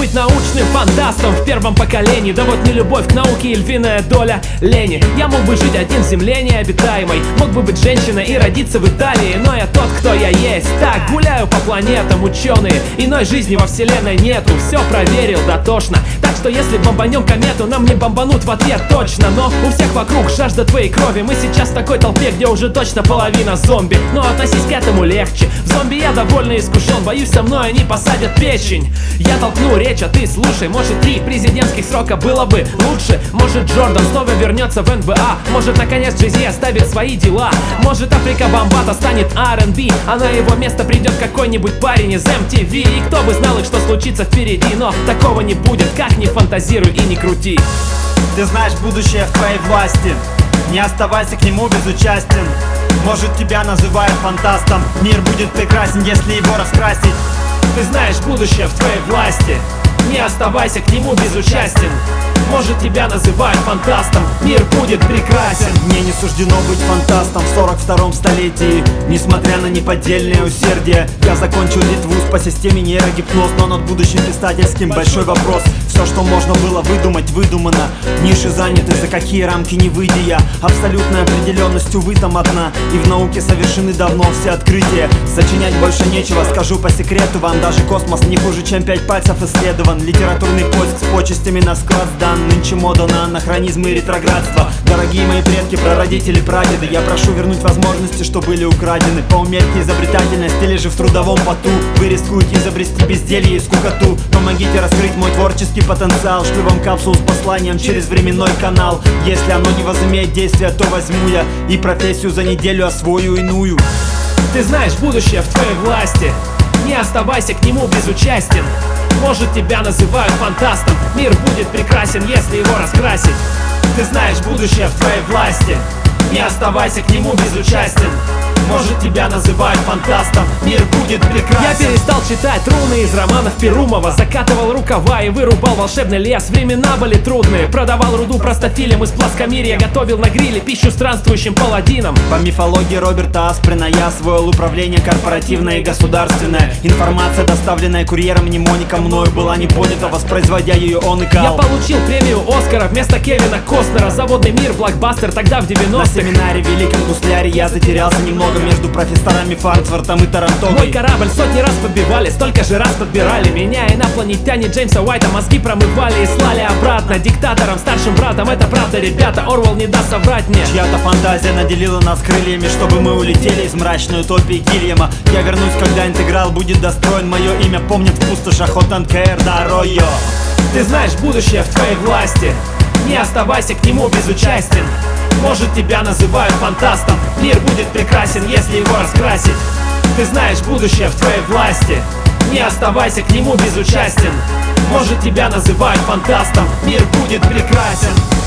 быть научным фантастом в первом поколении. Да вот не любовь к науке и львиная доля лени. Я мог бы жить один в земле необитаемой, мог бы быть женщиной и родиться в Италии, но я тот, кто я есть. Так, гуляю по планетам, ученые, иной жизни во вселенной нету. Все проверил дотошно, так что если бомбанем комету, нам не бомбанут в ответ точно. Но у всех вокруг жажда твоей крови. Мы сейчас в такой толпе, где уже точно половина зомби. Но относись к этому легче. В зомби я довольно искушен, боюсь, со мной они посадят печень. Я толкну речь, а ты слушай. Может, 3 президентских срока было бы лучше. Может, Джордан снова вернется в НБА. Может, наконец Джей-Зи оставит свои дела. Может, Африка Бомбата станет R&B, а на его место придет какой-нибудь парень из MTV. И кто бы знал, их, что случится впереди. Но такого не будет, как ни фантазируй и не крути. Ты знаешь, будущее в твоей власти. Не оставайся к нему безучастен. Может, тебя называют фантастом. Мир будет прекрасен, если его раскрасить. Ты знаешь, будущее в твоей власти. Не оставайся к нему безучастен. Может, тебя называют фантастом. Мир будет прекрасен. Мне не суждено быть фантастом в 42-м столетии. Несмотря на неподдельное усердие, я закончил Литву по системе нейрогипноз. Но над будущим писательским большой вопрос. Все, что можно было выдумать, выдумано. Ниши заняты, за какие рамки не выйдя я. Абсолютная определенность, увы, там одна. И в науке совершены давно все открытия. Сочинять больше нечего, скажу по секрету вам. Даже космос не хуже, чем 5 пальцев исследован. Литературный поиск с почестями на склад сдан. Нынче мода на анахронизмы и ретроградство. Дорогие мои предки, прародители, прадеды, я прошу вернуть возможности, что были украдены. Поумерьте изобретательность или же в трудовом поту. Вы рискуете изобрести безделье и скукоту. Помогите раскрыть мой творческий потенциал. Шлю вам капсулу с посланием через временной канал. Если оно не возымеет действия, то возьму я и профессию за неделю освою иную. Ты знаешь, будущее в твоей власти. Не оставайся к нему безучастен. Может, тебя называют фантастом. Мир будет прекрасен, если его раскрасить. Ты знаешь, будущее в твоей власти. Не оставайся к нему безучастен. Может, тебя называют фантастом. Мир будет прекрасен. Я перестал читать руны из романов Перумова. Закатывал рукава и вырубал волшебный лес. Времена были трудные. Продавал руду простофилям из плоскомирья. Готовил на гриле пищу странствующим паладинам. По мифологии Роберта Асприна я освоил управление корпоративное и государственное. Информация, доставленная курьером мнемоника, мною была не понята. Воспроизводя ее, он икал. Я получил премию Оскара вместо Кевина Костнера. Заводный мир, блокбастер тогда в 90-х. На семинаре в Великом Гусляре я затерялся немного между профессорами Фарнсвортом и Тарантовой. Мой корабль сотни раз подбивали, столько же раз подбирали меня. Инопланетяне Джеймса Уайта мозги промывали и слали обратно диктатором, старшим братом. Это правда, ребята, Орвелл не даст соврать мне. Чья-то фантазия наделила нас крыльями, чтобы мы улетели из мрачной утопии Гильяма. Я вернусь, когда интеграл будет достроен. Мое имя помнят в пустошах от НКР до Аройо. Ты знаешь, будущее в твоей власти. Не оставайся к нему безучастен. Может, тебя называют фантастом. Мир будет прекрасен, если его раскрасить. Ты знаешь, будущее в твоей власти. Не оставайся к нему безучастен. Может, тебя называют фантастом. Мир будет прекрасен.